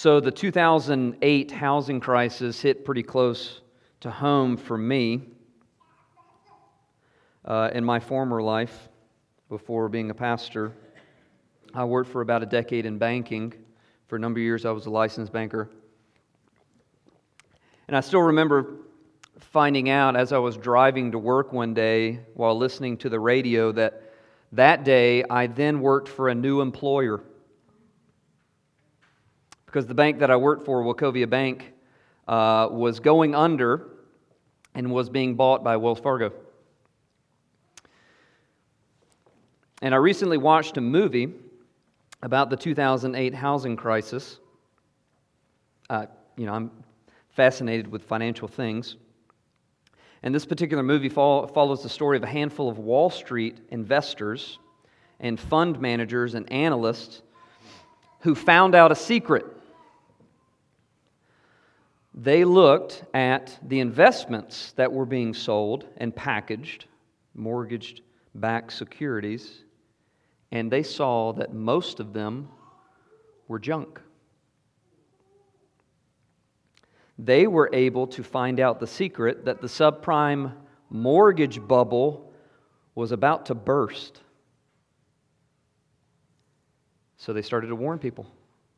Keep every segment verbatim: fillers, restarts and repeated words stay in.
So the two thousand eight housing crisis hit pretty close to home for me. Uh, in my former life, before being a pastor, I worked for about a decade in banking. For a number of years, I was a licensed banker. And I still remember finding out as I was driving to work one day while listening to the radio that that day I then worked for a new employer. Because the bank that I worked for, Wachovia Bank, uh, was going under and was being bought by Wells Fargo. And I recently watched a movie about the two thousand eight housing crisis. Uh, you know, I'm fascinated with financial things. And this particular movie fo- follows the story of a handful of Wall Street investors and fund managers and analysts who found out a secret. They looked at the investments that were being sold and packaged, mortgage-backed securities, and they saw that most of them were junk. They were able to find out the secret that the subprime mortgage bubble was about to burst. So they started to warn people.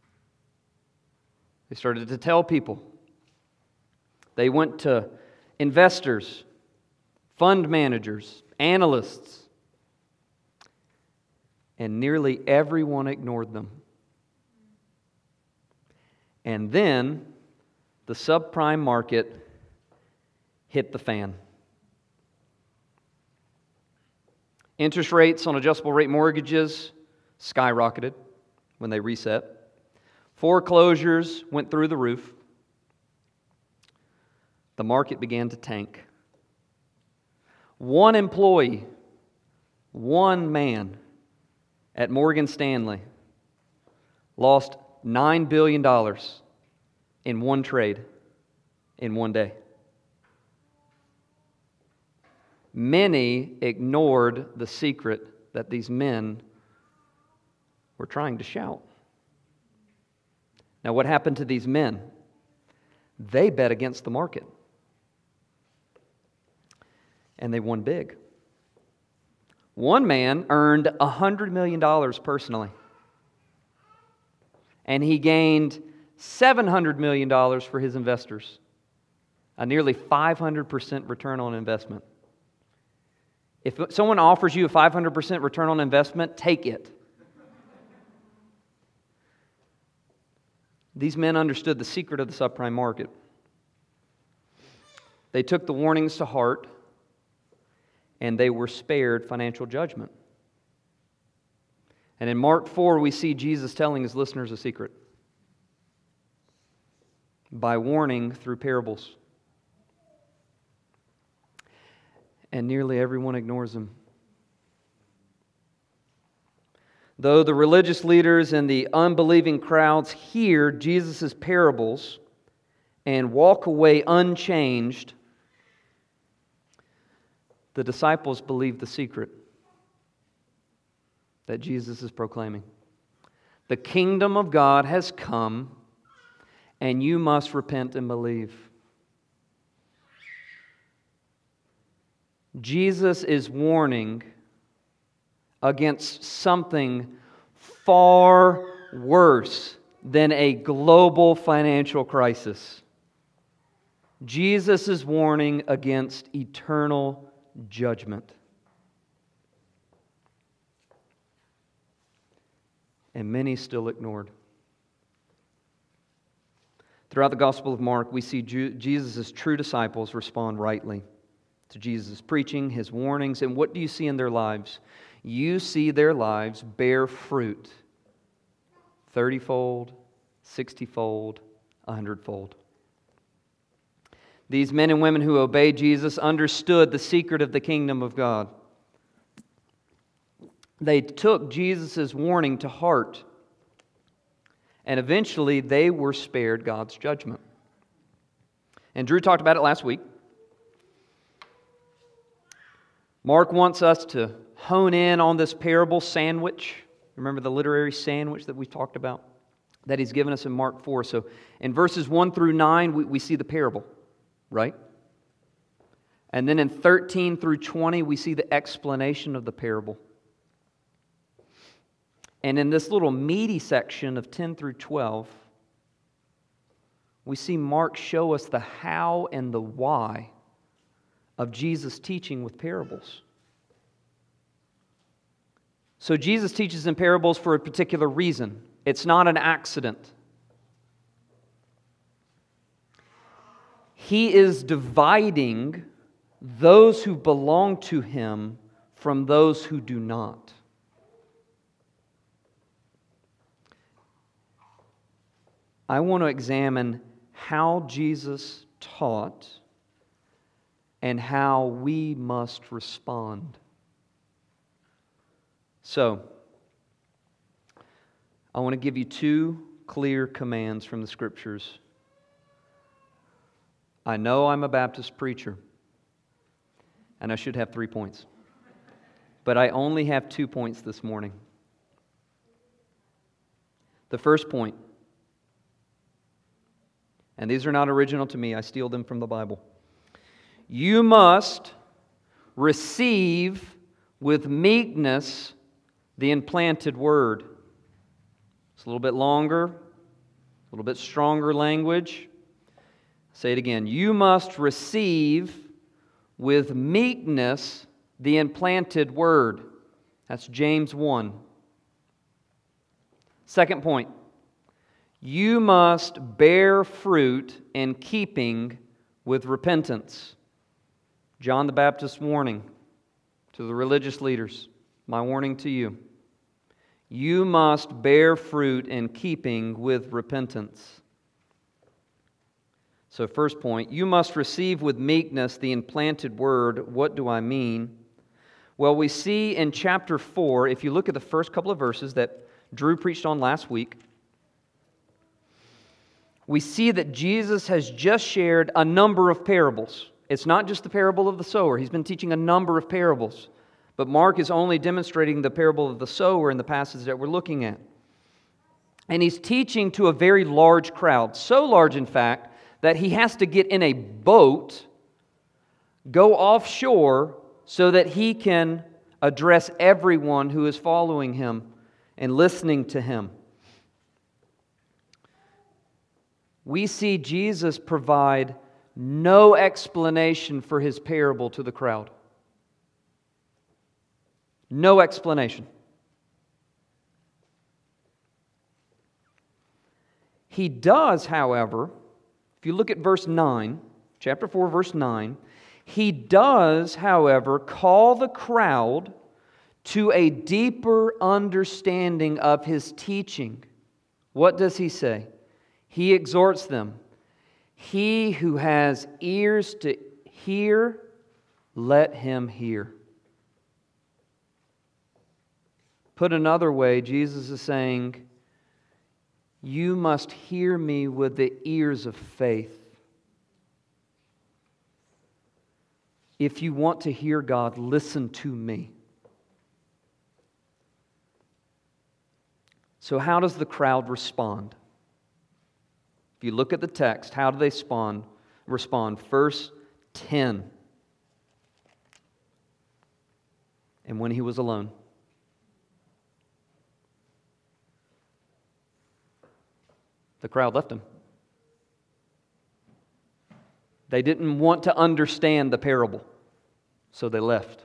They started to tell people. They went to investors, fund managers, analysts, and nearly everyone ignored them. And then the subprime market hit the fan. Interest rates on adjustable rate mortgages skyrocketed when they reset. Foreclosures went through the roof. The market began to tank. One employee, one man at Morgan Stanley lost nine billion dollars in one trade in one day. Many ignored the secret that these men were trying to shout. Now, what happened to these men? They bet against the market. And they won big. One man earned one hundred million dollars personally. And he gained seven hundred million dollars for his investors. A nearly five hundred percent return on investment. If someone offers you a five hundred percent return on investment, take it. These men understood the secret of the subprime market. They took the warnings to heart, and they were spared financial judgment. And in Mark four, we see Jesus telling his listeners a secret by warning through parables. And nearly everyone ignores him. Though the religious leaders and the unbelieving crowds hear Jesus' parables and walk away unchanged, the disciples believe the secret that Jesus is proclaiming. The kingdom of God has come, and you must repent and believe. Jesus is warning against something far worse than a global financial crisis. Jesus is warning against eternal judgment. And many still ignored. Throughout the Gospel of Mark, we see Jesus' true disciples respond rightly to Jesus' preaching, his warnings, and what do you see in their lives? You see their lives bear fruit thirty-fold, sixty-fold, a hundred-fold. These men and women who obeyed Jesus understood the secret of the kingdom of God. They took Jesus' warning to heart, and eventually they were spared God's judgment. And Drew talked about it last week. Mark wants us to hone in on this parable sandwich. Remember the literary sandwich that we talked about? that He's given us in Mark four. So in verses one through nine, we, we see the parable, right? And then in thirteen through twenty, we see the explanation of the parable. And in this little meaty section of ten through twelve, we see Mark show us the how and the why of Jesus' teaching with parables. So Jesus teaches in parables for a particular reason. It's not an accident. He is dividing those who belong to Him from those who do not. I want to examine how Jesus taught and how we must respond. So, I want to give you two clear commands from the Scriptures. I know I'm a Baptist preacher, and I should have three points. But I only have two points this morning. The first point, and these are not original to me, I steal them from the Bible. You must receive with meekness the implanted word. It's a little bit longer, a little bit stronger language. Say it again. You must receive with meekness the implanted word. That's James one. Second point. You must bear fruit in keeping with repentance. John the Baptist's warning to the religious leaders. My warning to you. You must bear fruit in keeping with repentance. So first point, you must receive with meekness the implanted word. What do I mean? Well, we see in chapter four, if you look at the first couple of verses that Drew preached on last week, we see that Jesus has just shared a number of parables. It's not just the parable of the sower. He's been teaching a number of parables. But Mark is only demonstrating the parable of the sower in the passage that we're looking at. And he's teaching to a very large crowd. So large, in fact, that he has to get in a boat, go offshore, so that he can address everyone who is following him and listening to him. We see Jesus provide no explanation for his parable to the crowd. No explanation. He does, however, if you look at verse nine, chapter four, verse nine, he does, however, call the crowd to a deeper understanding of his teaching. What does he say? He exhorts them. He who has ears to hear, let him hear. Put another way, Jesus is saying, you must hear me with the ears of faith. If you want to hear God, listen to me. So how does the crowd respond? If you look at the text, how do they respond? Respond. Verse ten. And when he was alone, the crowd left him. They didn't want to understand the parable, so they left.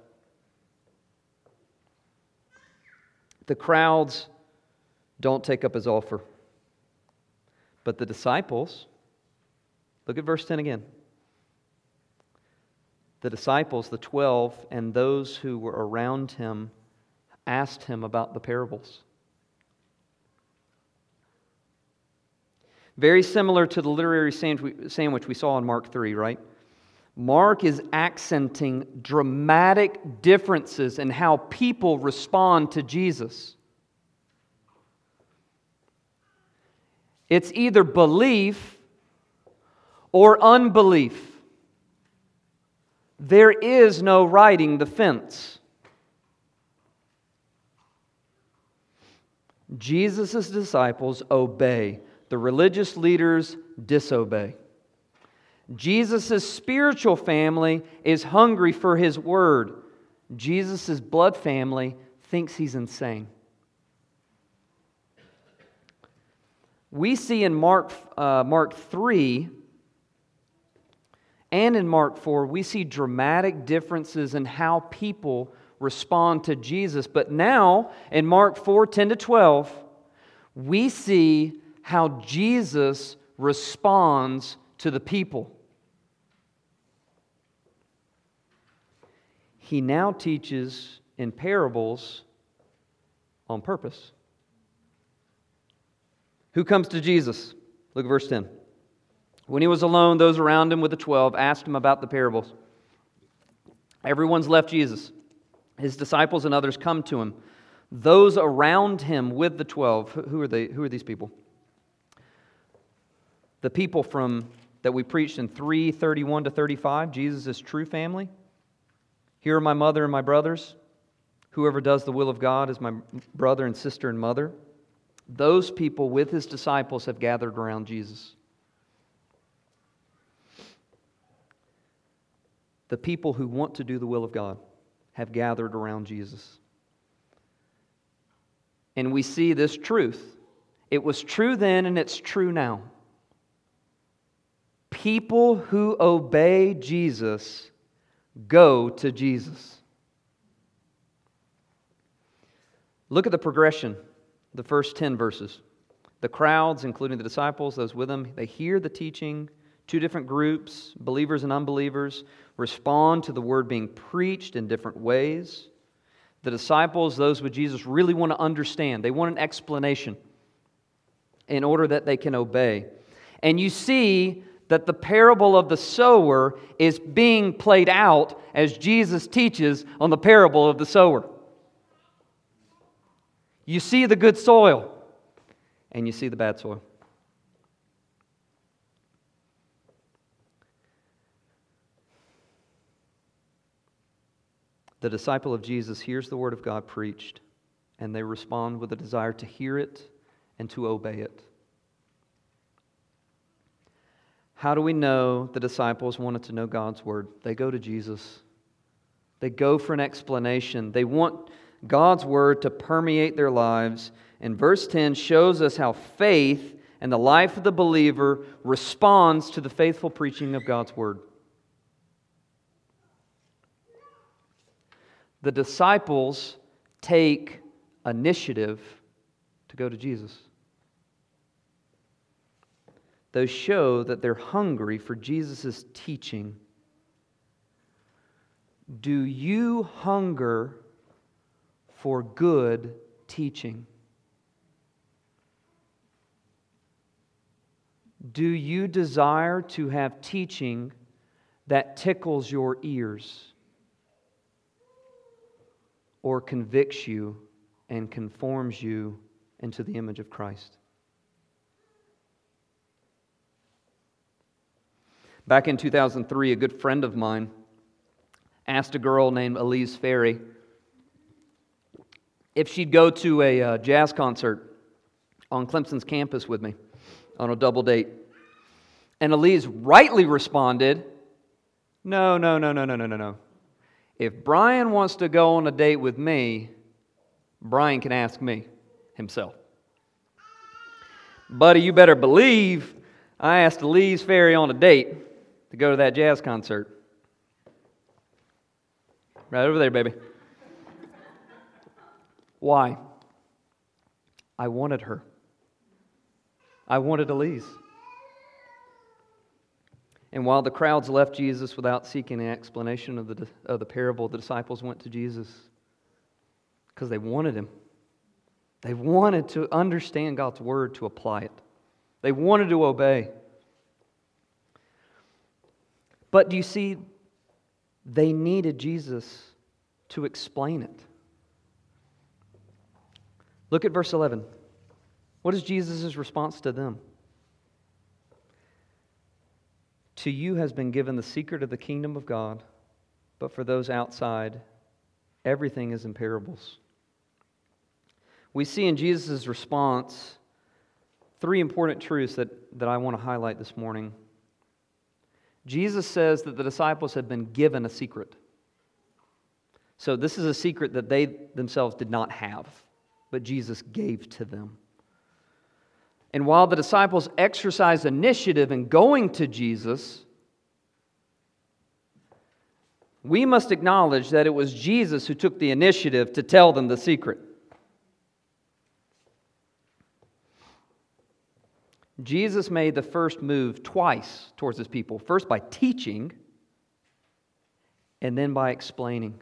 The crowds don't take up his offer. But the disciples, look at verse ten again. The disciples, the twelve, and those who were around him asked him about the parables. Very similar to the literary sandwich we saw in Mark three, right? Mark is accenting dramatic differences in how people respond to Jesus. It's either belief or unbelief. There is no riding the fence. Jesus' disciples obey. The religious leaders disobey. Jesus' spiritual family is hungry for His Word. Jesus' blood family thinks He's insane. We see in Mark, uh, Mark three and in Mark four, we see dramatic differences in how people respond to Jesus. But now, in Mark four, ten to twelve, we see how Jesus responds to the people. He now teaches in parables on purpose. Who comes to Jesus? Look at verse ten. When He was alone, those around Him with the twelve asked Him about the parables. Everyone's left Jesus. His disciples and others come to Him. Those around Him with the twelve, who are they? Who are these people? The people from that we preached in three thirty-one to thirty-five, Jesus' true family. Here are my mother and my brothers. Whoever does the will of God is my brother and sister and mother. Those people with His disciples have gathered around Jesus. The people who want to do the will of God have gathered around Jesus. And we see this truth. It was true then and it's true now. People who obey Jesus go to Jesus. Look at the progression, the first ten verses. The crowds, including the disciples, those with them, they hear the teaching. Two different groups, believers and unbelievers, respond to the word being preached in different ways. The disciples, those with Jesus, really want to understand. They want an explanation in order that they can obey. And you see that the parable of the sower is being played out as Jesus teaches on the parable of the sower. You see the good soil, and you see the bad soil. The disciple of Jesus hears the word of God preached, and they respond with a desire to hear it and to obey it. How do we know the disciples wanted to know God's word? They go to Jesus. They go for an explanation. They want God's word to permeate their lives. And verse ten shows us how faith and the life of the believer responds to the faithful preaching of God's word. The disciples take initiative to go to Jesus. Those show that they're hungry for Jesus' teaching. Do you hunger for good teaching? Do you desire to have teaching that tickles your ears or convicts you and conforms you into the image of Christ? Back in two thousand three, a good friend of mine asked a girl named Elise Ferry if she'd go to a uh, jazz concert on Clemson's campus with me on a double date. And Elise rightly responded, no, no, no, no, no, no, no, no. If Brian wants to go on a date with me, Brian can ask me himself. Buddy, you better believe I asked Elise Ferry on a date to go to that jazz concert. Right over there, baby. Why? I wanted her. I wanted Elise. And while the crowds left Jesus without seeking an explanation of the, of the parable, the disciples went to Jesus because they wanted Him. They wanted to understand God's Word, to apply it. They wanted to obey. But do you see, they needed Jesus to explain it. Look at verse eleven. What is Jesus' response to them? To you has been given the secret of the kingdom of God, but for those outside, everything is in parables. we see in Jesus' response three important truths that, that I want to highlight this morning. Jesus says that the disciples had been given a secret. So this is a secret that they themselves did not have, but Jesus gave to them. And while the disciples exercised initiative in going to Jesus, we must acknowledge that it was Jesus who took the initiative to tell them the secret. Jesus made the first move twice towards His people. First by teaching, and then by explaining.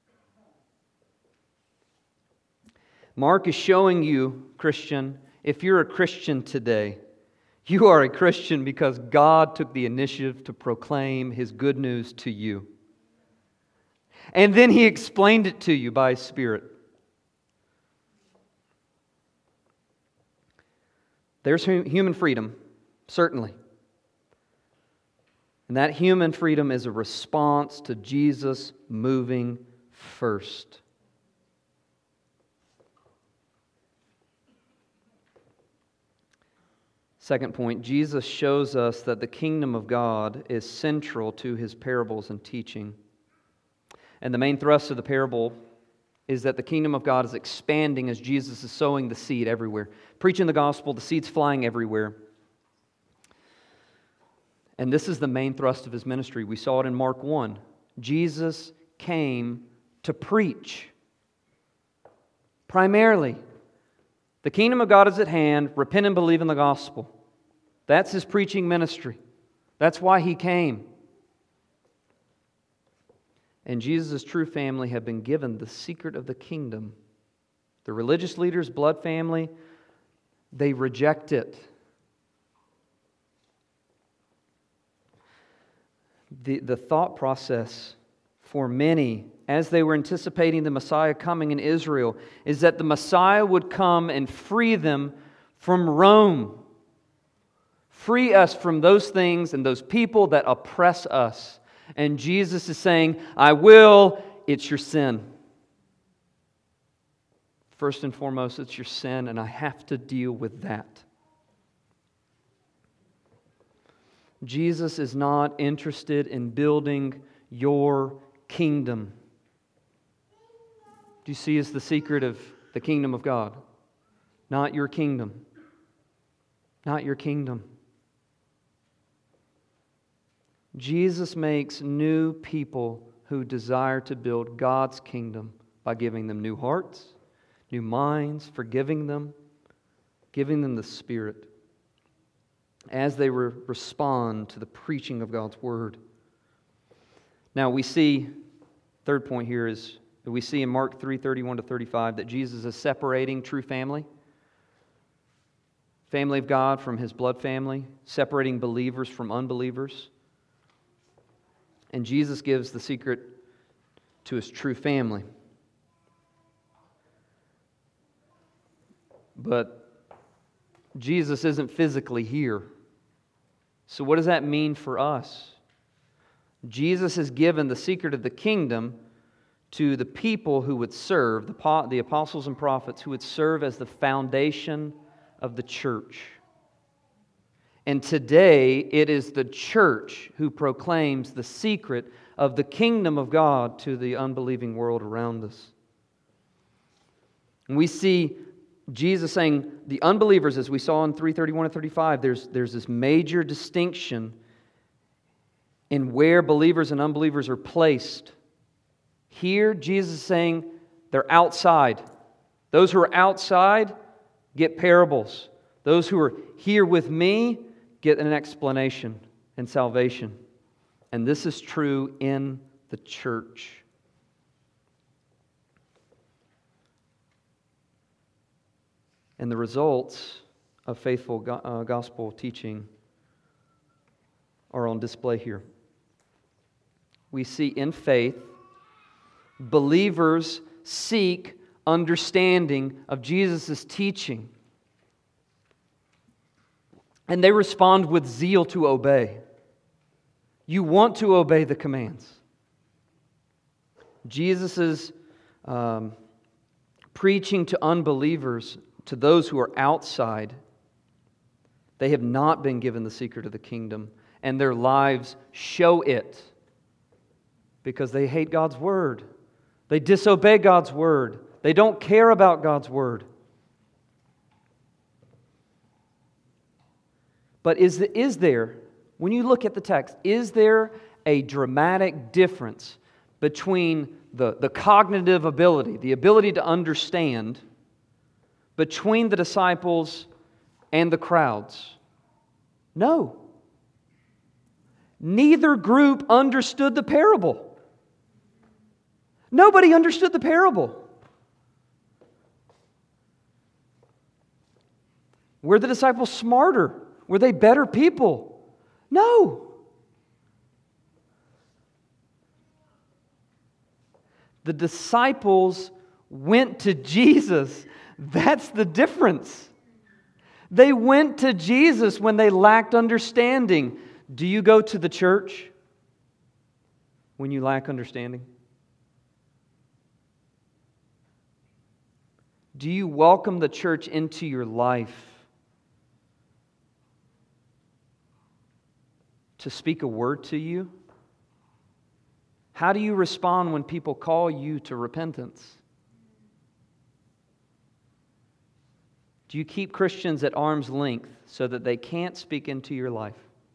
Mark is showing you, Christian, if you're a Christian today, you are a Christian because God took the initiative to proclaim His good news to you. And then He explained it to you by His Spirit. There's human freedom, certainly. And that human freedom is a response to Jesus moving first. Second point, Jesus shows us that the kingdom of God is central to His parables and teaching. And the main thrust of the parable is that the kingdom of God is expanding as Jesus is sowing the seed everywhere. Preaching the gospel, the seed's flying everywhere. And this is the main thrust of His ministry. We saw it in Mark one. Jesus came to preach. Primarily, the kingdom of God is at hand. Repent and believe in the gospel. That's His preaching ministry. That's why He came. And Jesus' true family have been given the secret of the kingdom. The religious leaders, blood family, they reject it. The, the thought process for many, as they were anticipating the Messiah coming in Israel, is that the Messiah would come and free them from Rome. Free us from those things and those people that oppress us. And Jesus is saying, I will, it's your sin. First and foremost, it's your sin, and I have to deal with that. Jesus is not interested in building your kingdom. Do you see is the secret of the kingdom of God? Not your kingdom. Not your kingdom. Jesus makes new people who desire to build God's kingdom by giving them new hearts, new minds, forgiving them, giving them the Spirit as they re- respond to the preaching of God's Word. Now we see, third point here is, we see in Mark three, thirty-one to thirty-five that Jesus is separating true family, family of God from His blood family, separating believers from unbelievers. And Jesus gives the secret to His true family. But Jesus isn't physically here. So what does that mean for us? Jesus has given the secret of the kingdom to the people who would serve, the, the apostles and prophets who would serve as the foundation of the church. And today, it is the church who proclaims the secret of the kingdom of God to the unbelieving world around us. And we see Jesus saying, the unbelievers, as we saw in three thirty-one and thirty-five, there's, there's this major distinction in where believers and unbelievers are placed. Here, Jesus is saying they're outside. Those who are outside get parables. Those who are here with me get an explanation and salvation. And this is true in the church. And the results of faithful go- uh, gospel teaching are on display here. We see in faith, believers seek understanding of Jesus' teaching. And they respond with zeal to obey. You want to obey the commands. Jesus' um, preaching to unbelievers, to those who are outside. They have not been given the secret of the kingdom, and their lives show it because they hate God's word. They disobey God's word. They don't care about God's word. But is, the, is there, when you look at the text, is there a dramatic difference between the, the cognitive ability, the ability to understand, between the disciples and the crowds? No. Neither group understood the parable. Nobody understood the parable. Were the disciples smarter? Were they better people? No. The disciples went to Jesus. That's the difference. They went to Jesus when they lacked understanding. Do you go to the church when you lack understanding? Do you welcome the church into your life to speak a word to you? How do you respond when people call you to repentance? Do you keep Christians at arm's length so that they can't speak into your life?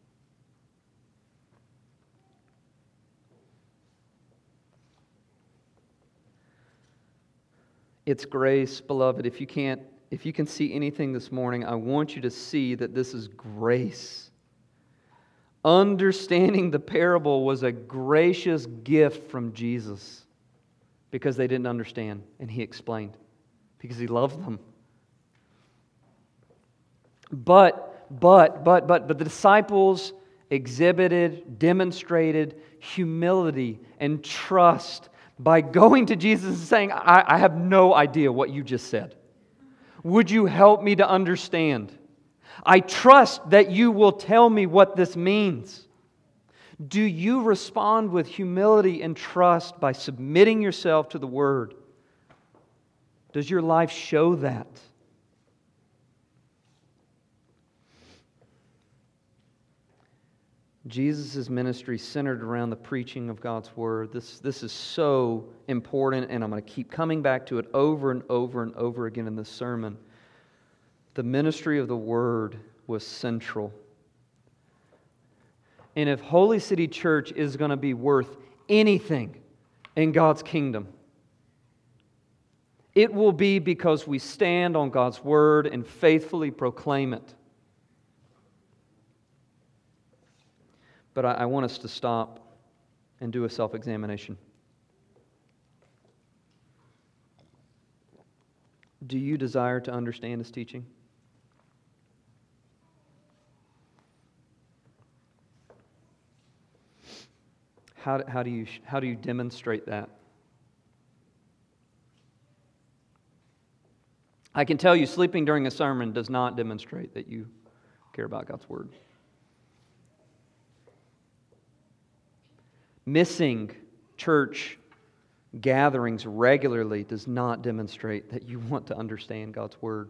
It's grace, beloved. If you can't, if you can see anything this morning, I want you to see that this is grace. Understanding the parable was a gracious gift from Jesus because they didn't understand, and He explained because He loved them. But, but, but, but, but the disciples exhibited, demonstrated humility and trust by going to Jesus and saying, I, I have no idea what you just said. Would you help me to understand? I trust that you will tell me what this means. Do you respond with humility and trust by submitting yourself to the Word? Does your life show that? Jesus' ministry centered around the preaching of God's Word. This, this is so important, and I'm going to keep coming back to it over and over and over again in this sermon. The ministry of the Word was central. And if Holy City Church is going to be worth anything in God's kingdom, it will be because we stand on God's Word and faithfully proclaim it. But I, I want us to stop and do a self-examination. Do you desire to understand His teaching? How, how, do you, how do you demonstrate that? I can tell you, sleeping during a sermon does not demonstrate that you care about God's Word. Missing church gatherings regularly does not demonstrate that you want to understand God's Word.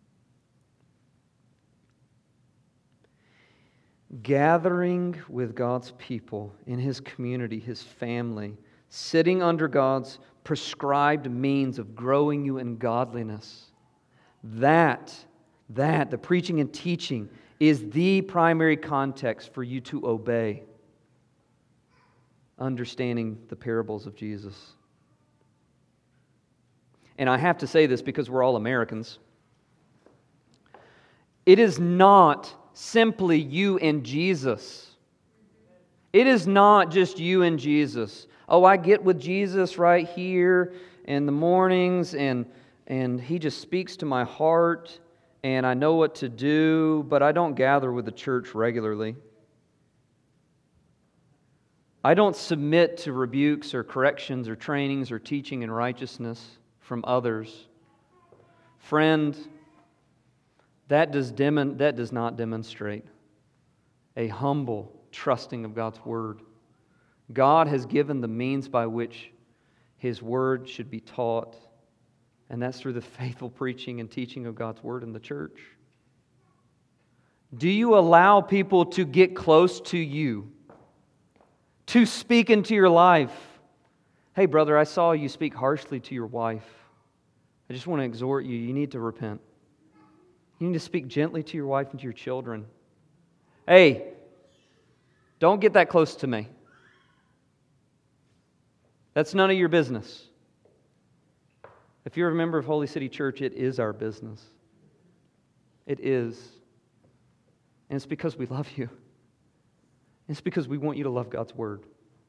Gathering with God's people in His community, His family, sitting under God's prescribed means of growing you in godliness, that, that, the preaching and teaching is the primary context for you to obey. Understanding the parables of Jesus. And I have to say this because we're all Americans. It is not simply you and Jesus. It is not just you and Jesus. Oh, I get with Jesus right here in the mornings and, and He just speaks to my heart and I know what to do, but I don't gather with the church regularly. I don't submit to rebukes or corrections or trainings or teaching in righteousness from others. Friend, that does, demon, that does not demonstrate a humble trusting of God's Word. God has given the means by which His Word should be taught And that's through the faithful preaching and teaching of God's Word in the church. Do you allow people to get close to you, to speak into your life? Hey, brother, I saw you speak harshly to your wife. I just want to exhort you, you need to repent. You need to speak gently to your wife and to your children. Hey, don't get that close to me. That's none of your business. If you're a member of Holy City Church, it is our business. It is. And it's because we love you. It's because we want you to love God's Word.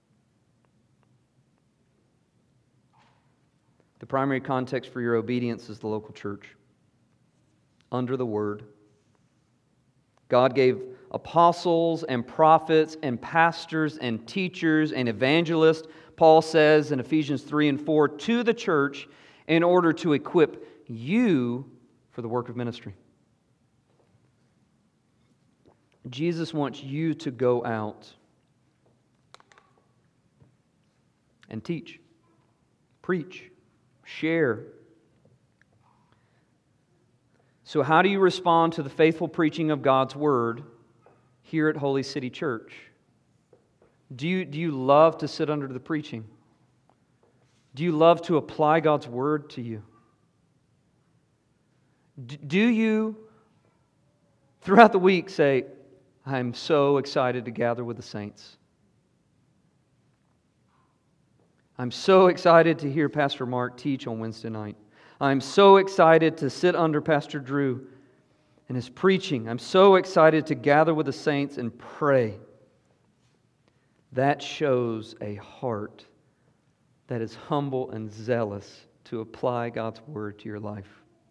The primary context for your obedience is the local church. Under the Word. God gave apostles and prophets and pastors and teachers and evangelists, Paul says in Ephesians three and four, to the church in order to equip you for the work of ministry. Jesus wants you to go out and teach, preach, share. So how do you respond to the faithful preaching of God's Word here at Holy City Church? Do you, do you love to sit under the preaching? Do you love to apply God's Word to you? D- do you, throughout the week, say, I'm so excited to gather with the saints. I'm so excited to hear Pastor Mark teach on Wednesday night. I'm so excited to sit under Pastor Drew and his preaching. I'm so excited to gather with the saints and pray. That shows a heart that is humble and zealous to apply God's Word to your life.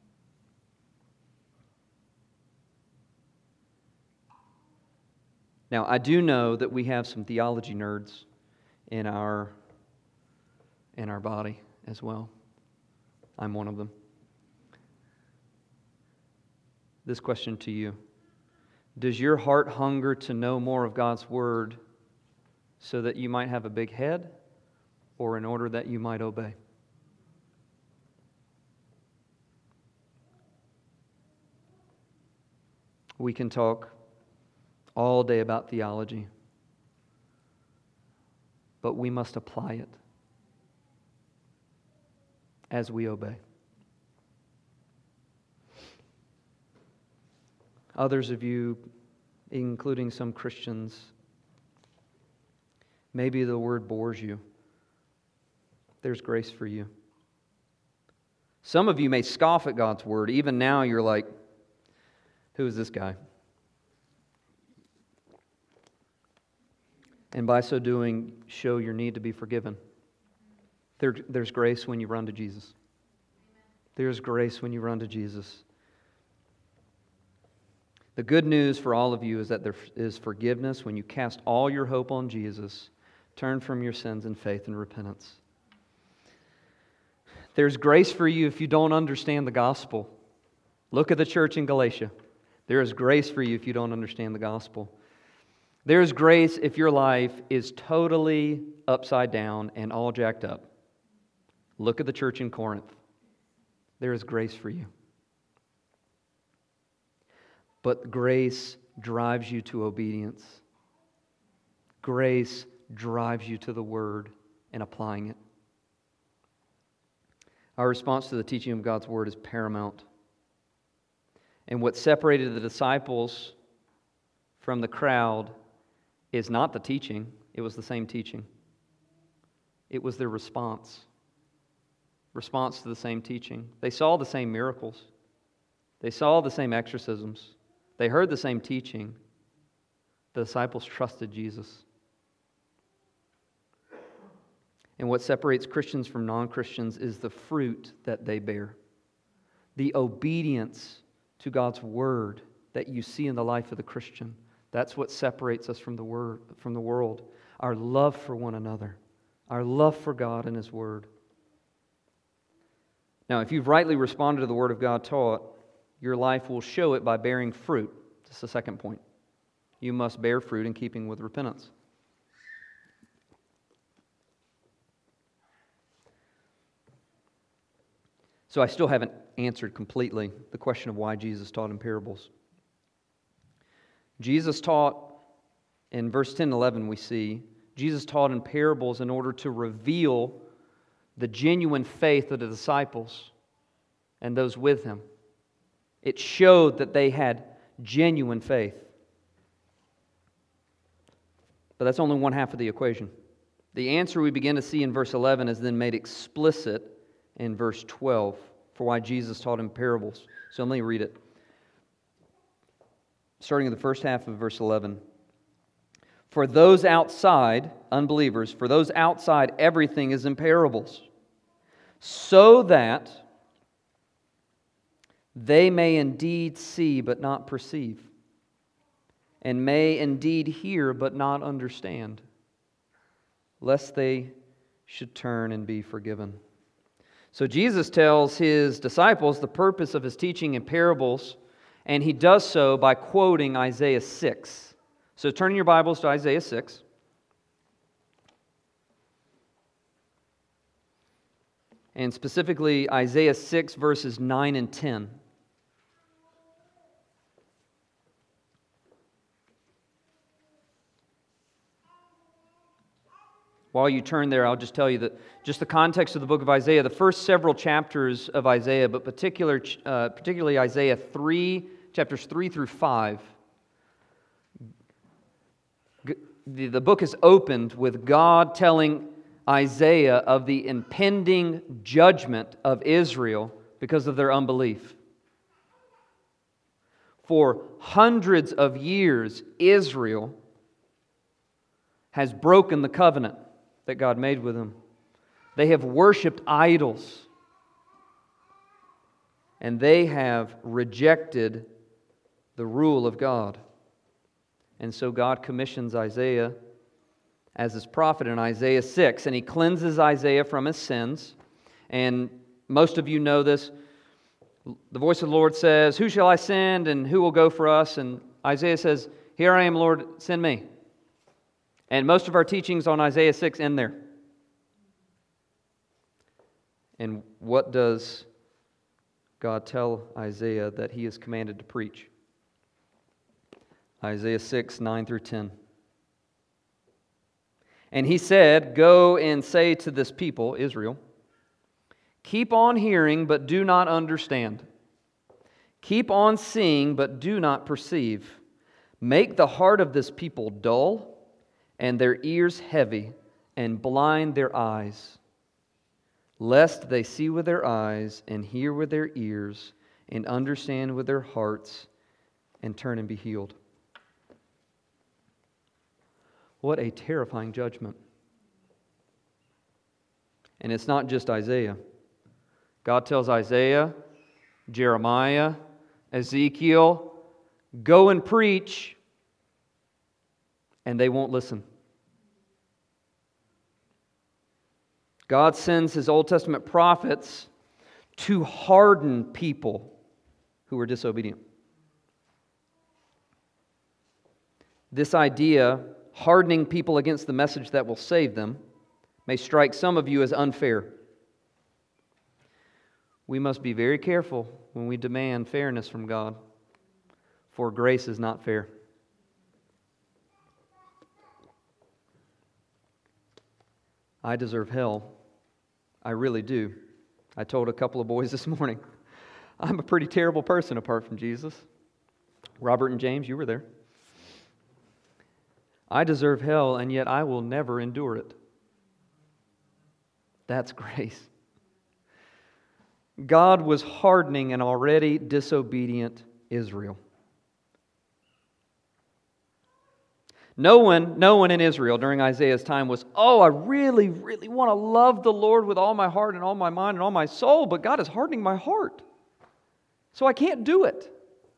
Now, I do know that we have some theology nerds in our, in our body as well. I'm one of them. This question to you. Does your heart hunger to know more of God's Word so that you might have a big head, or in order that you might obey? We can talk all day about theology, but we must apply it as we obey. Others of you, including some Christians, maybe the Word bores you. There's grace for you. Some of you may scoff at God's Word. Even now you're like, who is this guy? And by so doing, show your need to be forgiven. There, there's grace when you run to Jesus. There's grace when you run to Jesus. The good news for all of you is that there is forgiveness when you cast all your hope on Jesus, turn from your sins in faith and repentance. There's grace for you if you don't understand the gospel. Look at the church in Galatia. There is grace for you if you don't understand the gospel. There is grace if your life is totally upside down and all jacked up. Look at the church in Corinth. There is grace for you. But grace drives you to obedience. Grace drives you to the Word and applying it. Our response to the teaching of God's Word is paramount. And what separated the disciples from the crowd is not the teaching, it was the same teaching. It was their response. Response to the same teaching. They saw the same miracles. They saw the same exorcisms. They heard the same teaching. The disciples trusted Jesus. And what separates Christians from non-Christians is the fruit that they bear. The obedience to God's Word that you see in the life of the Christian. That's what separates us from the word, from the world. Our love for one another. Our love for God and His Word. Now, if you've rightly responded to the Word of God taught, your life will show it by bearing fruit. That's the second point. You must bear fruit in keeping with repentance. So I still haven't answered completely the question of why Jesus taught in parables. Jesus taught, in verse ten and eleven we see, Jesus taught in parables in order to reveal the genuine faith of the disciples and those with him. It showed that they had genuine faith. But that's only one half of the equation. The answer we begin to see in verse eleven is then made explicit in verse twelve for why Jesus taught in parables. So let me read it. Starting in the first half of verse eleven. For those outside, unbelievers, for those outside, everything is in parables, so that they may indeed see but not perceive, and may indeed hear but not understand, lest they should turn and be forgiven. So Jesus tells his disciples the purpose of his teaching in parables, and he does so by quoting Isaiah six. So turn in your Bibles to Isaiah six. And specifically Isaiah six verses nine and ten. While you turn there, I'll just tell you that just the context of the book of Isaiah, the first several chapters of Isaiah, but particular, uh, particularly Isaiah three, chapters three through five, the, the book is opened with God telling Isaiah of the impending judgment of Israel because of their unbelief. For hundreds of years, Israel has broken the covenant that God made with them. They have worshipped idols, and they have rejected the rule of God. And so God commissions Isaiah as his prophet in Isaiah six, and he cleanses Isaiah from his sins. And most of you know this. The voice of the Lord says, "Who shall I send, and who will go for us?" And Isaiah says, "Here I am, Lord, send me." And most of our teachings on Isaiah six end there. And what does God tell Isaiah that he is commanded to preach? Isaiah six, nine through ten. And he said, "Go and say to this people," Israel, "keep on hearing, but do not understand. Keep on seeing, but do not perceive. Make the heart of this people dull, and their ears heavy, and blind their eyes, lest they see with their eyes, and hear with their ears, and understand with their hearts, and turn and be healed." What a terrifying judgment. And it's not just Isaiah. God tells Isaiah, Jeremiah, Ezekiel, "Go and preach," and they won't listen. God sends his Old Testament prophets to harden people who are disobedient. This idea, hardening people against the message that will save them, may strike some of you as unfair. We must be very careful when we demand fairness from God, for grace is not fair. I deserve hell. I really do. I told a couple of boys this morning, I'm a pretty terrible person apart from Jesus. Robert and James, you were there. I deserve hell, and yet I will never endure it. That's grace. God was hardening an already disobedient Israel. No one, no one in Israel during Isaiah's time was, "Oh, I really, really want to love the Lord with all my heart and all my mind and all my soul, but God is hardening my heart, so I can't do it."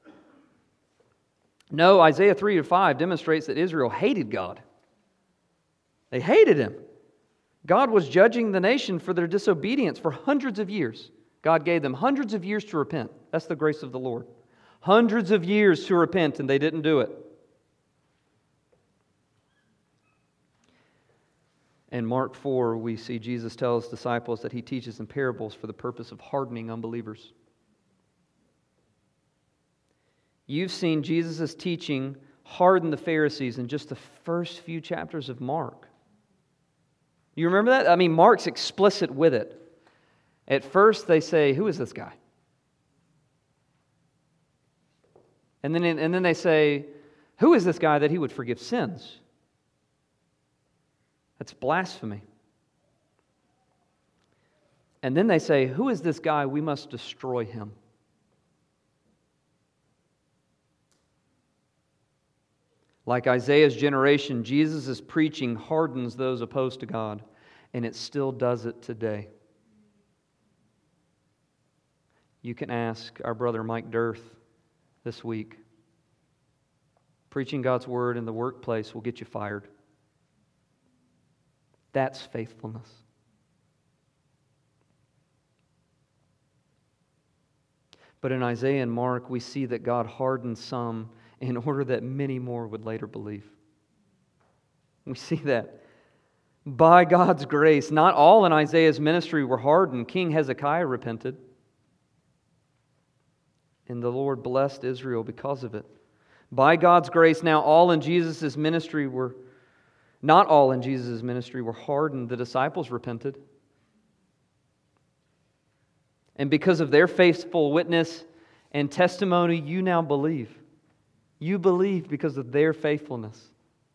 No, Isaiah three to five demonstrates that Israel hated God. They hated Him. God was judging the nation for their disobedience for hundreds of years. God gave them hundreds of years to repent. That's the grace of the Lord. Hundreds of years to repent, and they didn't do it. In Mark four, we see Jesus tell his disciples that he teaches in parables for the purpose of hardening unbelievers. You've seen Jesus' teaching harden the Pharisees in just the first few chapters of Mark. You remember that? I mean, Mark's explicit with it. At first, they say, "Who is this guy?" And then, and then they say, "Who is this guy that he would forgive sins?" That's blasphemy. And then they say, "Who is this guy? We must destroy him." Like Isaiah's generation, Jesus' preaching hardens those opposed to God, and it still does it today. You can ask our brother Mike Dirth this week. Preaching God's Word in the workplace will get you fired. That's faithfulness. But in Isaiah and Mark, we see that God hardened some in order that many more would later believe. We see that. By God's grace, not all in Isaiah's ministry were hardened. King Hezekiah repented, and the Lord blessed Israel because of it. By God's grace, now all in Jesus' ministry were, not all in Jesus' ministry were hardened. The disciples repented. And because of their faithful witness and testimony, you now believe. You believe because of their faithfulness.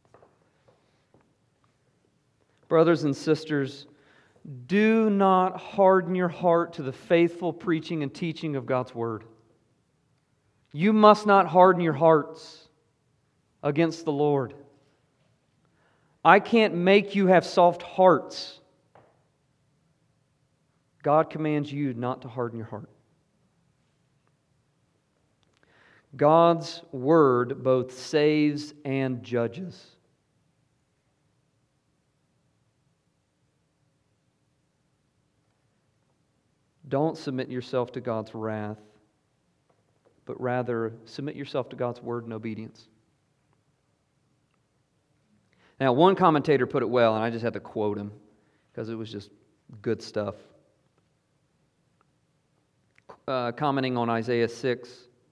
Brothers and sisters, do not harden your heart to the faithful preaching and teaching of God's Word. You must not harden your hearts against the Lord. I can't make you have soft hearts. God commands you not to harden your heart. God's Word both saves and judges. Don't submit yourself to God's wrath, but rather submit yourself to God's Word in obedience. Now, one commentator put it well, and I just had to quote him because it was just good stuff. Uh, commenting on Isaiah six,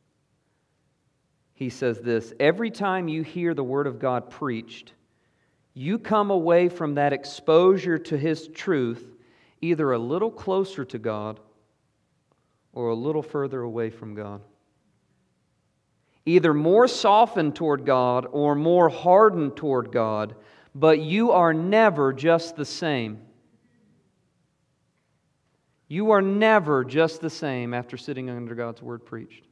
he says this: every time you hear the Word of God preached, you come away from that exposure to His truth either a little closer to God or a little further away from God. Either more softened toward God or more hardened toward God, but you are never just the same. You are never just the same after sitting under God's Word preached.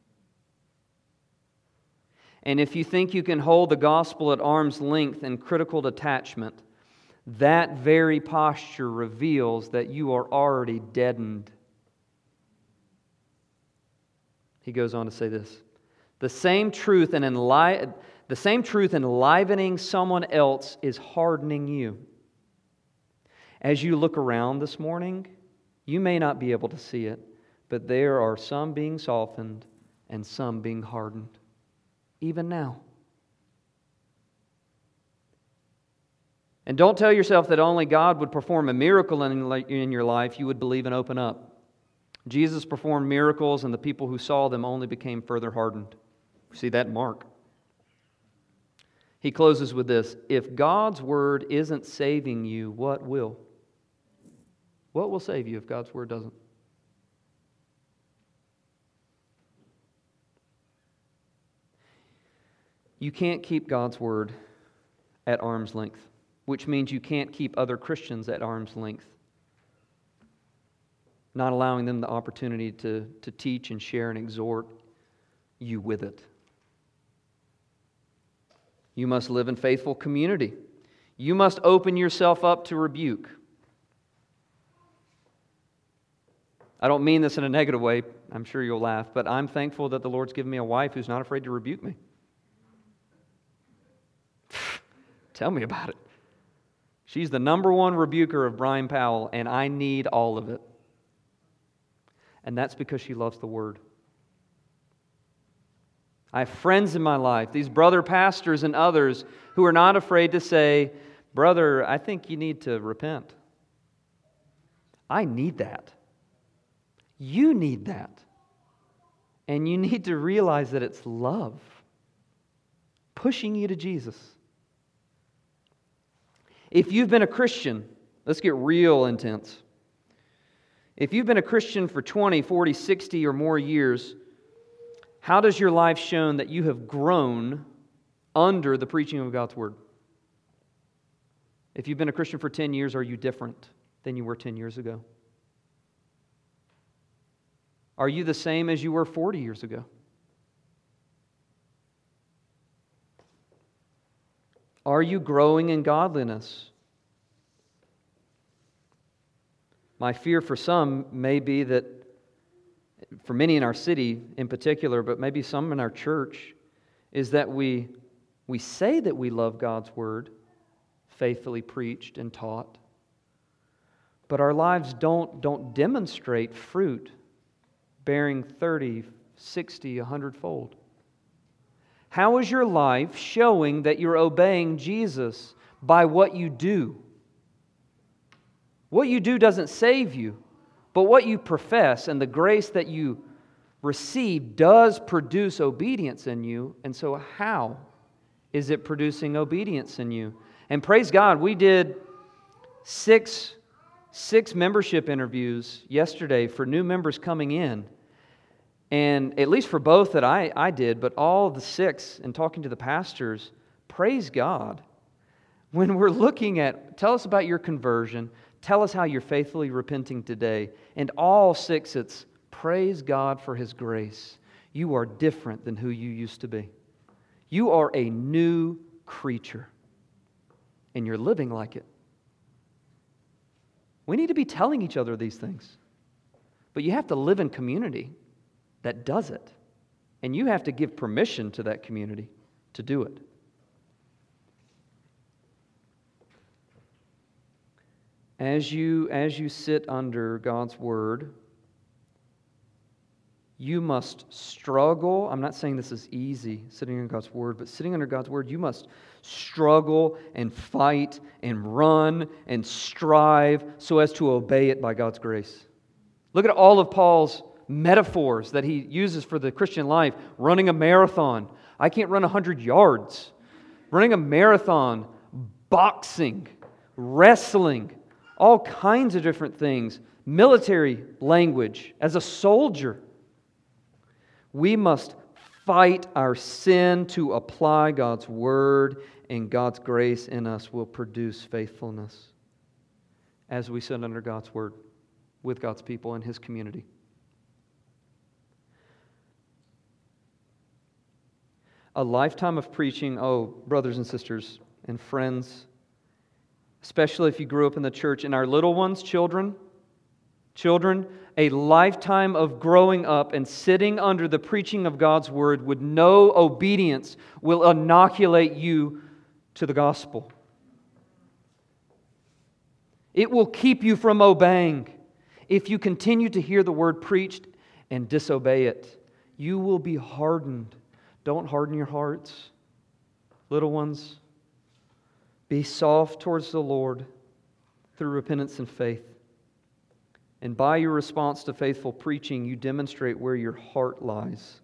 And if you think you can hold the gospel at arm's length in critical detachment, that very posture reveals that you are already deadened. He goes on to say this: the same truth and enli- the same truth enlivening someone else is hardening you. As you look around this morning, you may not be able to see it, but there are some being softened and some being hardened, even now. And don't tell yourself that only God would perform a miracle in, in your life, you would believe and open up. Jesus performed miracles, and the people who saw them only became further hardened. We see that in Mark. He closes with this: if God's Word isn't saving you, what will? What will save you if God's Word doesn't? You can't keep God's Word at arm's length, which means you can't keep other Christians at arm's length, not allowing them the opportunity to, to teach and share and exhort you with it. You must live in faithful community. You must open yourself up to rebuke. I don't mean this in a negative way. I'm sure you'll laugh, but I'm thankful that the Lord's given me a wife who's not afraid to rebuke me. Tell me about it. She's the number one rebuker of Brian Powell, and I need all of it. And that's because she loves the Word. I have friends in my life, these brother pastors and others, who are not afraid to say, brother, I think you need to repent. I need that. You need that. And you need to realize that it's love pushing you to Jesus. If you've been a Christian, let's get real intense. If you've been a Christian for twenty, forty, sixty or more years, how does your life show that you have grown under the preaching of God's Word? If you've been a Christian for ten years, are you different than you were ten years ago? Are you the same as you were forty years ago? Are you growing in godliness? My fear for some may be that, for many in our city in particular, but maybe some in our church, is that we, we say that we love God's Word, faithfully preached and taught, but our lives don't, don't demonstrate fruit bearing thirty, sixty, a hundred-fold. How is your life showing that you're obeying Jesus by what you do? What you do doesn't save you, but what you profess and the grace that you receive does produce obedience in you. And so how is it producing obedience in you? And praise God, we did six, six membership interviews yesterday for new members coming in. And at least for both that I, I did, but all the six, and talking to the pastors, praise God. When we're looking at, tell us about your conversion, tell us how you're faithfully repenting today. And all six, it's praise God for His grace. You are different than who you used to be. You are a new creature. And you're living like it. We need to be telling each other these things. But you have to live in community that does it. And you have to give permission to that community to do it. As you, as you sit under God's Word, you must struggle. I'm not saying this is easy, sitting under God's Word, but sitting under God's Word, you must struggle and fight and run and strive so as to obey it by God's grace. Look at all of Paul's metaphors that he uses for the Christian life. Running a marathon. I can't run one hundred yards. Running a marathon, boxing, wrestling, all kinds of different things. Military language. As a soldier, we must fight our sin to apply God's Word, and God's grace in us will produce faithfulness as we sit under God's Word with God's people and His community. A lifetime of preaching, oh, brothers and sisters and friends, especially if you grew up in the church, and our little ones, children, children, a lifetime of growing up and sitting under the preaching of God's Word with no obedience will inoculate you to the gospel. It will keep you from obeying. If you continue to hear the Word preached and disobey it, you will be hardened. Don't harden your hearts. Little ones, be soft towards the Lord through repentance and faith. And by your response to faithful preaching, you demonstrate where your heart lies.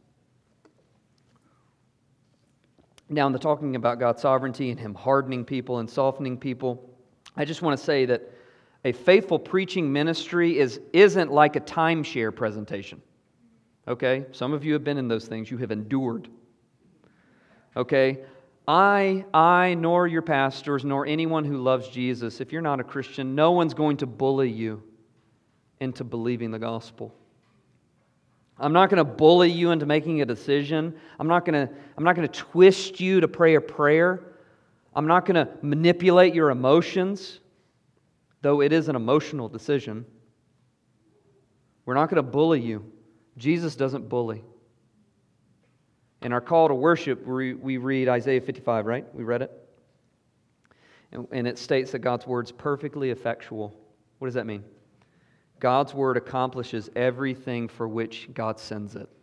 Now, in the talking about God's sovereignty and Him hardening people and softening people, I just want to say that a faithful preaching ministry is, isn't like a timeshare presentation. Okay? Some of you have been in those things. You have endured. Okay? I, I, nor your pastors, nor anyone who loves Jesus, if you're not a Christian, no one's going to bully you into believing the gospel. I'm not going to bully you into making a decision. I'm not going to, I'm not going to twist you to pray a prayer. I'm not going to manipulate your emotions, though it is an emotional decision. We're not going to bully you. Jesus doesn't bully. In our call to worship, we, we read Isaiah fifty-five, right? We read it. And, and it states that God's Word's perfectly effectual. What does that mean? God's Word accomplishes everything for which God sends it.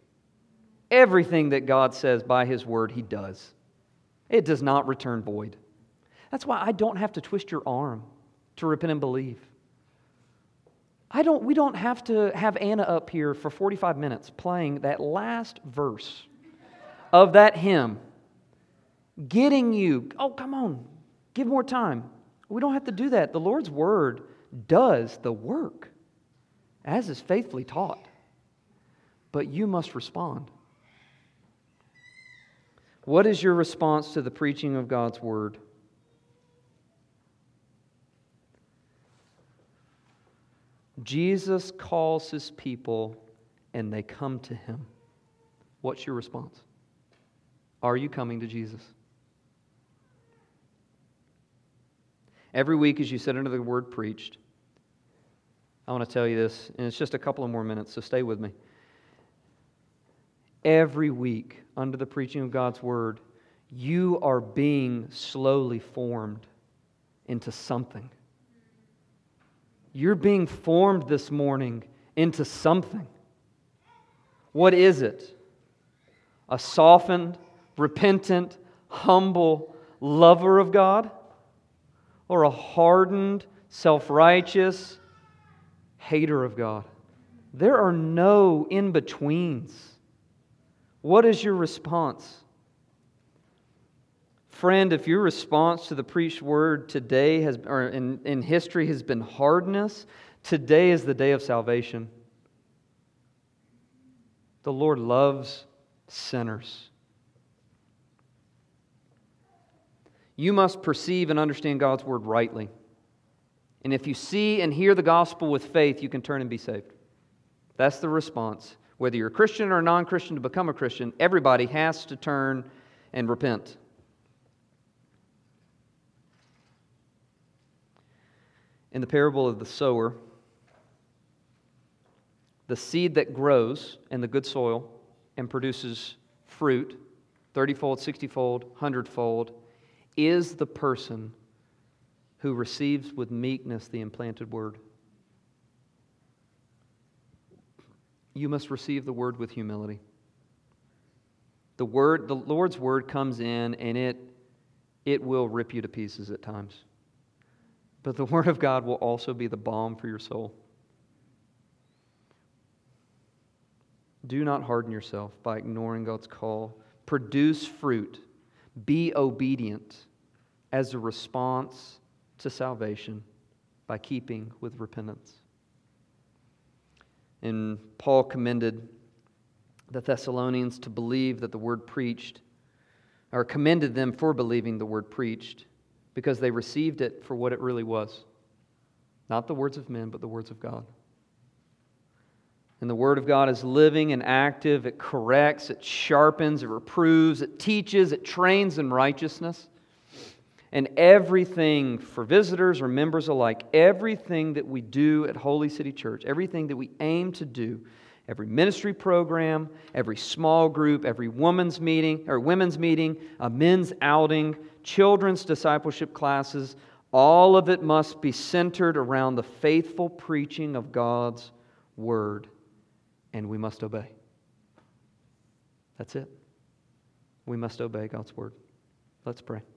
Everything that God says by His Word, He does. It does not return void. That's why I don't have to twist your arm to repent and believe. I don't, we don't have to have Anna up here for forty-five minutes playing that last verse of that hymn, getting you, oh, come on, give more time. We don't have to do that. The Lord's Word does the work, as is faithfully taught. But you must respond. What is your response to the preaching of God's Word? Jesus calls His people and they come to Him. What's your response? Are you coming to Jesus? Every week as you sit under the Word preached, I want to tell you this, and it's just a couple of more minutes, so stay with me. Every week under the preaching of God's Word, you are being slowly formed into something. You're being formed this morning into something. What is it? A softened, repentant, humble lover of God? Or a hardened, self-righteous hater of God? There are no in-betweens. What is your response? Friend, if your response to the preached word today has, or in, in history has been hardness, today is the day of salvation. The Lord loves sinners. You must perceive and understand God's Word rightly. And if you see and hear the gospel with faith, you can turn and be saved. That's the response. Whether you're a Christian or a non-Christian to become a Christian, everybody has to turn and repent. In the parable of the sower, the seed that grows in the good soil and produces fruit, thirty-fold, sixty-fold, one hundred-fold, is the person who receives with meekness the implanted word. You must receive the word with humility. The word, the Lord's word comes in and it, it will rip you to pieces at times. But the Word of God will also be the balm for your soul. Do not harden yourself by ignoring God's call. Produce fruit. Be obedient as a response to salvation by keeping with repentance. And Paul commended the Thessalonians to believe that the Word preached, or commended them for believing the Word preached, because they received it for what it really was. Not the words of men, but the words of God. And the Word of God is living and active. It corrects, it sharpens, it reproves, it teaches, it trains in righteousness. And everything, for visitors or members alike, everything that we do at Holy City Church, everything that we aim to do, every ministry program, every small group, every women's meeting, or women's meeting, a men's outing, children's discipleship classes, all of it must be centered around the faithful preaching of God's Word, and we must obey. That's it. We must obey God's Word. Let's pray.